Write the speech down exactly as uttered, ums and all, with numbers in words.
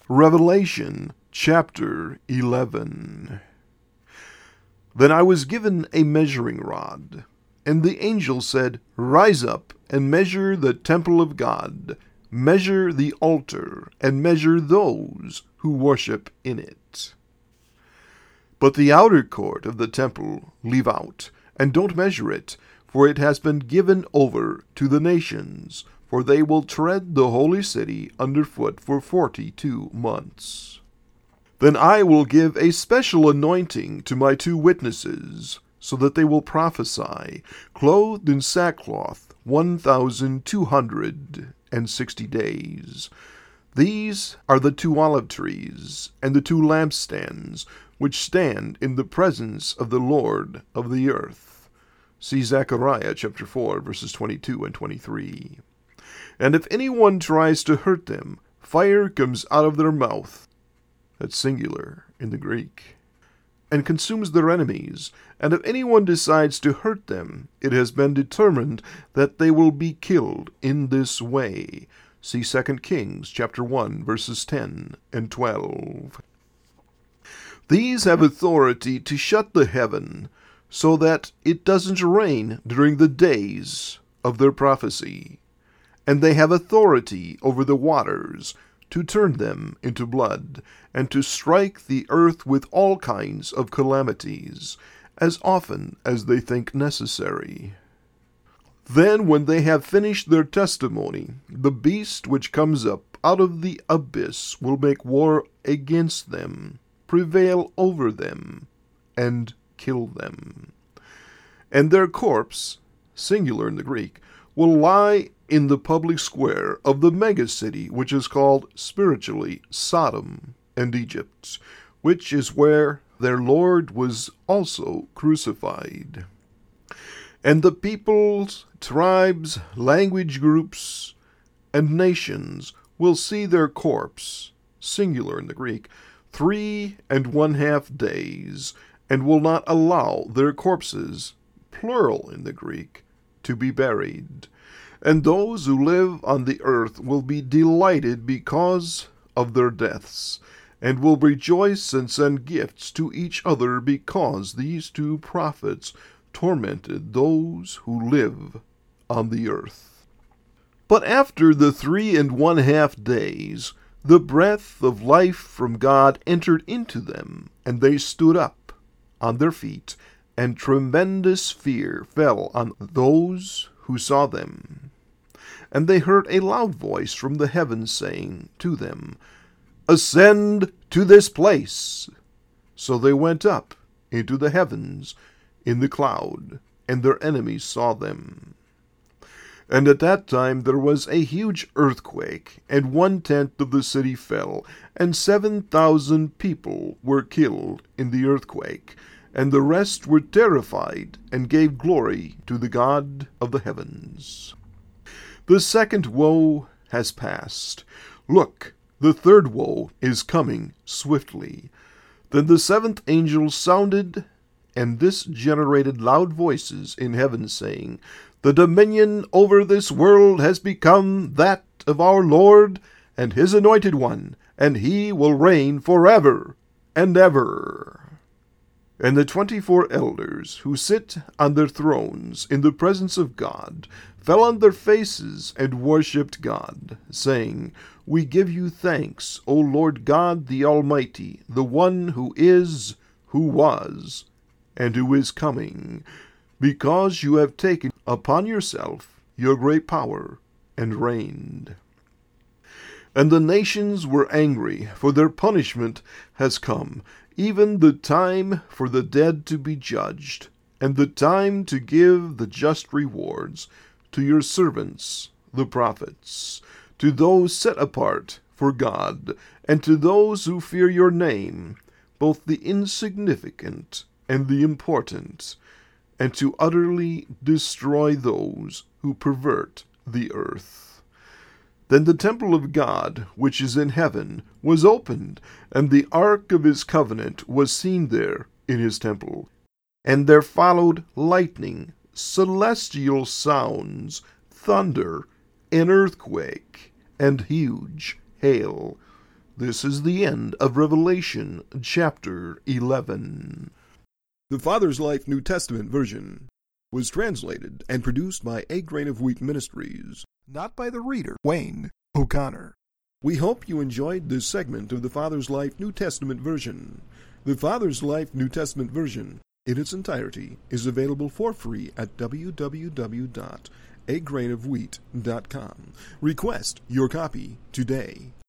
Revelation chapter eleven. Then I was given a measuring rod, and the angel said, Rise up and measure the temple of God, measure the altar, and measure those who worship in it. But the outer court of the temple leave out, and don't measure it, for it has been given over to the nations, for they will tread the holy city underfoot for forty-two months. Then I will give a special anointing to my two witnesses, so that they will prophesy, clothed in sackcloth, one thousand two hundred and sixty days. These are the two olive trees and the two lampstands, which stand in the presence of the Lord of the earth. See Zechariah chapter four, verses twenty-two and twenty-three. And if anyone tries to hurt them, fire comes out of their mouth, that's singular in the Greek, and consumes their enemies. And if anyone decides to hurt them, it has been determined that they will be killed in this way. See Second Kings chapter one, verses ten and twelve. These have authority to shut the heaven, so that it doesn't rain during the days of their prophecy. And they have authority over the waters, to turn them into blood, and to strike the earth with all kinds of calamities, as often as they think necessary. Then when they have finished their testimony, the beast which comes up out of the abyss will make war against them, prevail over them, and kill them. And their corpse, singular in the Greek, will lie in the public square of the megacity, which is called spiritually Sodom and Egypt, which is where their Lord was also crucified. And the peoples, tribes, language groups, and nations will see their corpse, singular in the Greek, three and one half days, and will not allow their corpses, plural in the Greek, to be buried. And those who live on the earth will be delighted because of their deaths, and will rejoice and send gifts to each other because these two prophets tormented those who live on the earth. But after the three and one half days, the breath of life from God entered into them, and they stood up on their feet, and tremendous fear fell on those who saw them. And they heard a loud voice from the heavens saying to them, Ascend to this place. So they went up into the heavens in the cloud, and their enemies saw them. And at that time there was a huge earthquake, and one-tenth of the city fell, and seven thousand people were killed in the earthquake, and the rest were terrified, and gave glory to the God of the heavens. The second woe has passed. Look, the third woe is coming swiftly. Then the seventh angel sounded, and this generated loud voices in heaven, saying, The dominion over this world has become that of our Lord and his anointed one, and he will reign forever and ever. And the twenty-four elders who sit on their thrones in the presence of God fell on their faces and worshipped God, saying, We give you thanks, O Lord God the Almighty, the one who is, who was, and who is coming, because you have taken upon yourself your great power and reigned. And the nations were angry, for their punishment has come, even the time for the dead to be judged, and the time to give the just rewards to your servants, the prophets, to those set apart for God, and to those who fear your name, both the insignificant and the important, and to utterly destroy those who pervert the earth. Then the temple of God, which is in heaven, was opened, and the ark of his covenant was seen there in his temple. And there followed lightning, celestial sounds, thunder, an earthquake, and huge hail. This is the end of Revelation chapter eleven. The Father's Life New Testament version was translated and produced by A Grain of Wheat Ministries, not by the reader, Wayne O'Connor. We hope you enjoyed this segment of the Father's Life New Testament version. The Father's Life New Testament version, in its entirety, is available for free at w w w dot a grain of wheat dot com. Request your copy today.